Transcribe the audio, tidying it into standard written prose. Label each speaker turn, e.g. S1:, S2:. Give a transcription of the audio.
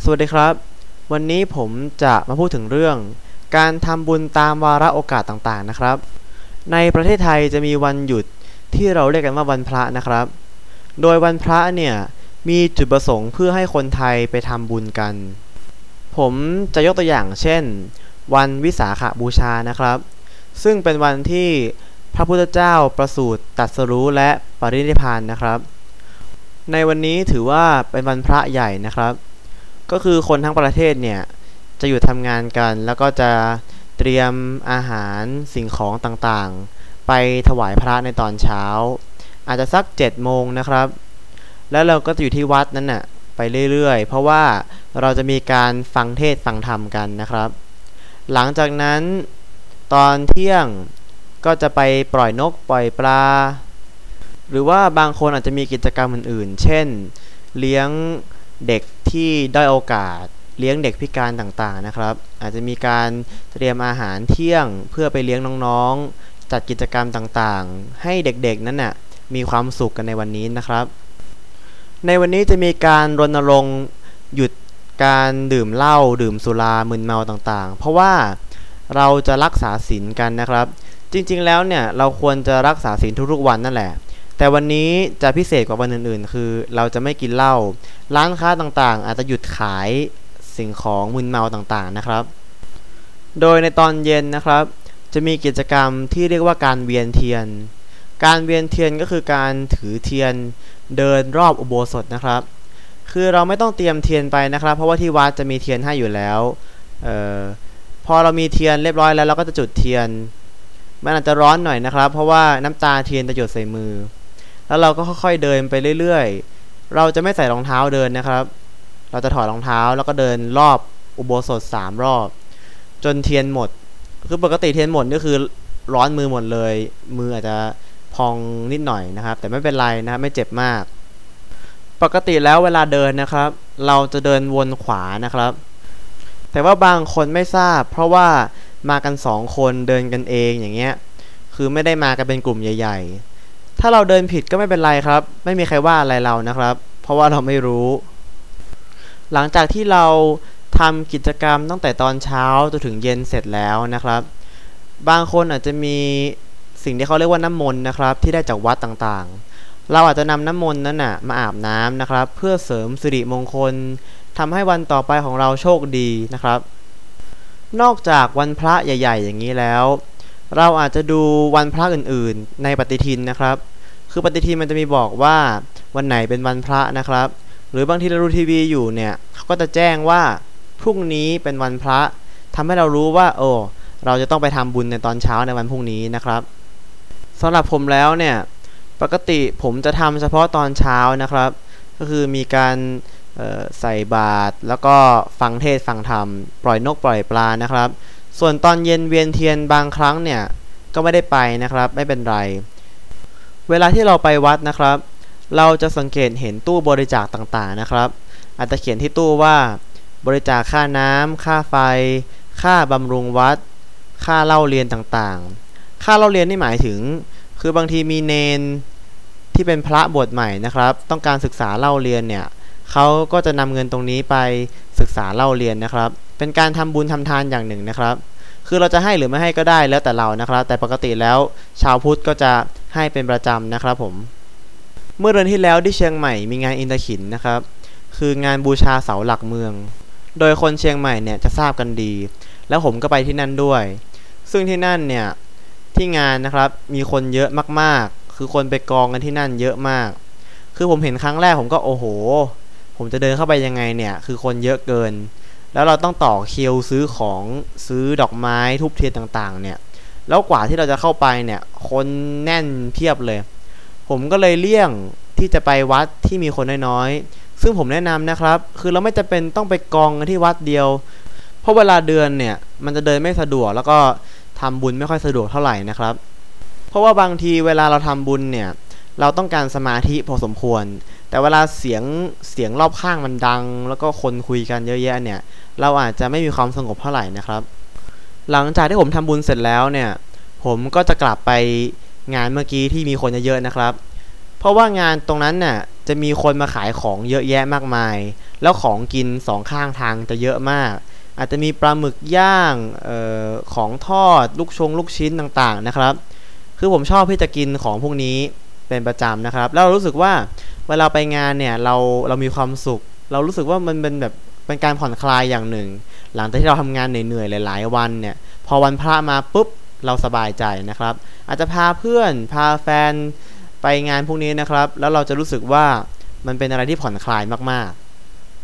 S1: วัสดีครับวันนี้ผมจะมาพูดถึงเรื่องการทำบุญตามวาระโอกาสต่างๆนะครับในประเทศไทยจะมีวันหยุดที่เราเรียกกันว่าวันพระนะครับโดยวันพระเนี่ยมีจุดประสงค์เพื่อให้คนไทยไปทำบุญกันผมจะยกตัวอย่างเช่นวันวิสาขบูชานะครับซึ่งเป็นวันที่พระพุทธเจ้าประสูติตรัสรู้และปรินิพพานนะครับในวันนี้ถือว่าเป็นวันพระใหญ่นะครับก็คือคนทั้งประเทศเนี่ยจะหยุดทำงานกันแล้วก็จะเตรียมอาหารสิ่งของต่างๆไปถวายพระในตอนเช้าอาจจะสัก7 โมงนะครับแล้วเราก็จะอยู่ที่วัดนั้นน่ะไปเรื่อยๆเพราะว่าเราจะมีการฟังเทศน์ฟังธรรมกันนะครับหลังจากนั้นตอนเที่ยงก็จะไปปล่อยนกปล่อยปลาหรือว่าบางคนอาจจะมีกิจกรรมอื่นๆเช่นเลี้ยงเด็กที่ด้อยโอกาสเลี้ยงเด็กพิการต่างๆนะครับอาจจะมีการเตรียมอาหารเที่ยงเพื่อไปเลี้ยงน้องๆจัดกิจกรรมต่างๆให้เด็กๆนั้นน่ะมีความสุขกันในวันนี้นะครับในวันนี้จะมีการรณรงค์หยุดการดื่มเหล้าดื่มสุรามึนเมาต่างๆเพราะว่าเราจะรักษาศีลกันนะครับจริงๆแล้วเนี่ยเราควรจะรักษาศีลทุกๆวันนั่นแหละแต่วันนี้จะพิเศษกว่าวันอื่นๆคือเราจะไม่กินเหล้าร้านค้าต่างๆอาจจะหยุดขายสิ่งของมึนเมาต่างๆนะครับโดยในตอนเย็นนะครับจะมีกิจกรรมที่เรียกว่าการเวียนเทียนการเวียนเทียนก็คือการถือเทียนเดินรอบอุโบสถนะครับคือเราไม่ต้องเตรียมเทียนไปนะครับเพราะว่าที่วัดจะมีเทียนให้อยู่แล้วพอเรามีเทียนเรียบร้อยแล้วเราก็จะจุดเทียนมันอาจจะร้อนหน่อยนะครับเพราะว่าน้ำตาเทียนจะหยดใส่มือแล้วเราก็ค่อยๆเดินไปเรื่อยๆเราจะไม่ใส่รองเท้าเดินนะครับเราจะถอดรองเท้าแล้วก็เดินรอบอุโบสถ3 รอบจนเทียนหมดคือปกติเทียนหมดก็คือร้อนมือหมดเลยมืออาจจะพองนิดหน่อยนะครับแต่ไม่เป็นไรนะครับไม่เจ็บมากปกติแล้วเวลาเดินนะครับเราจะเดินวนขวานะครับแต่ว่าบางคนไม่ทราบเพราะว่ามากัน2 คนเดินกันเองอย่างเงี้ยคือไม่ได้มากันเป็นกลุ่มใหญ่ๆถ้าเราเดินผิดก็ไม่เป็นไรครับไม่มีใครว่าอะไรเรานะครับเพราะว่าเราไม่รู้หลังจากที่เราทำกิจกรรมตั้งแต่ตอนเช้าจนถึงเย็นเสร็จแล้วนะครับบางคนอาจจะมีสิ่งที่เขาเรียกว่าน้ำมนต์นะครับที่ได้จากวัดต่างๆเราอาจจะนำน้ำมนต์นั้นน่ะมาอาบน้ำนะครับเพื่อเสริมสิริมงคลทำให้วันต่อไปของเราโชคดีนะครับนอกจากวันพระใหญ่ๆอย่างนี้แล้วเราอาจจะดูวันพระอื่นๆในปฏิทินนะครับคือปฏิทินมันจะมีบอกว่าวันไหนเป็นวันพระนะครับหรือบางทีเราดูทีวีอยู่เนี่ยเขาก็จะแจ้งว่าพรุ่งนี้เป็นวันพระทำให้เรารู้ว่าเราจะต้องไปทำบุญในตอนเช้าในวันพรุ่งนี้นะครับสำหรับผมแล้วเนี่ยปกติผมจะทำเฉพาะตอนเช้านะครับก็คือมีการใส่บาตรแล้วก็ฟังเทศน์ฟังธรรมปล่อยนกปล่อยปลานะครับส่วนตอนเย็นเวียนเทียนบางครั้งเนี่ยก็ไม่ได้ไปนะครับไม่เป็นไรเวลาที่เราไปวัดนะครับเราจะสังเกตเห็นตู้บริจาคต่างๆนะครับอาจจะเขียนที่ตู้ว่าบริจาคค่าน้ำค่าไฟค่าบำรุงวัดค่าเล่าเรียนต่างๆค่าเล่าเรียนนี่หมายถึงคือบางทีมีเนนที่เป็นพระบวชใหม่นะครับต้องการศึกษาเล่าเรียนเนี่ยเขาก็จะนำเงินตรงนี้ไปศึกษาเล่าเรียนนะครับเป็นการทำบุญทำทานอย่างหนึ่งนะครับคือเราจะให้หรือไม่ให้ก็ได้แล้วแต่เรานะครับแต่ปกติแล้วชาวพุทธก็จะให้เป็นประจำนะครับผมเมื่อเดือนที่แล้วที่เชียงใหม่มีงานอินทขิฬนะครับคืองานบูชาเสาหลักเมืองโดยคนเชียงใหม่เนี่ยจะทราบกันดีแล้วผมก็ไปที่นั่นด้วยซึ่งที่นั่นเนี่ยที่งานนะครับมีคนเยอะมากๆคือคนไปกองกันที่นั่นเยอะมากคือผมเห็นครั้งแรกผมก็โอ้โหผมจะเดินเข้าไปยังไงเนี่ยคือคนเยอะเกินแล้วเราต้องต่อคิวซื้อของซื้อดอกไม้ทูบเทียนต่างๆเนี่ยแล้วกว่าที่เราจะเข้าไปเนี่ยคนแน่นเพียบเลยผมก็เลยเลี่ยงที่จะไปวัดที่มีคนน้อยๆซึ่งผมแนะนำนะครับคือเราไม่จำเป็นต้องไปกองกันที่วัดเดียวเพราะเวลาเดินเนี่ยมันจะเดินไม่สะดวกแล้วก็ทำบุญไม่ค่อยสะดวกเท่าไหร่นะครับเพราะว่าบางทีเวลาเราทำบุญเนี่ยเราต้องการสมาธิพอสมควรแต่เวลาเสียงรอบข้างมันดังแล้วก็คนคุยกันเยอะแยะเนี่ยเราอาจจะไม่มีความสงบเท่าไหร่นะครับหลังจากที่ผมทำบุญเสร็จแล้วเนี่ยผมก็จะกลับไปงานเมื่อกี้ที่มีคนเยอะๆนะครับเพราะว่างานตรงนั้นน่ะจะมีคนมาขายของเยอะแยะมากมายแล้วของกินสองข้างทางจะเยอะมากอาจจะมีปลาหมึกย่างของทอดลูกชิ้นต่างๆนะครับคือผมชอบที่จะกินของพวกนี้เป็นประจำนะครับแล้วเรารู้สึกว่าเวลาไปงานเนี่ยเรามีความสุขเรารู้สึกว่ามันเป็นแบบเป็นการผ่อนคลายอย่างหนึ่งหลังจากที่เราทำงานเหนื่อยๆหลายๆวันเนี่ยพอวันพระมาปุ๊บเราสบายใจนะครับอาจจะพาเพื่อนพาแฟนไปงานพวกนี้นะครับแล้วเราจะรู้สึกว่ามันเป็นอะไรที่ผ่อนคลายมากๆ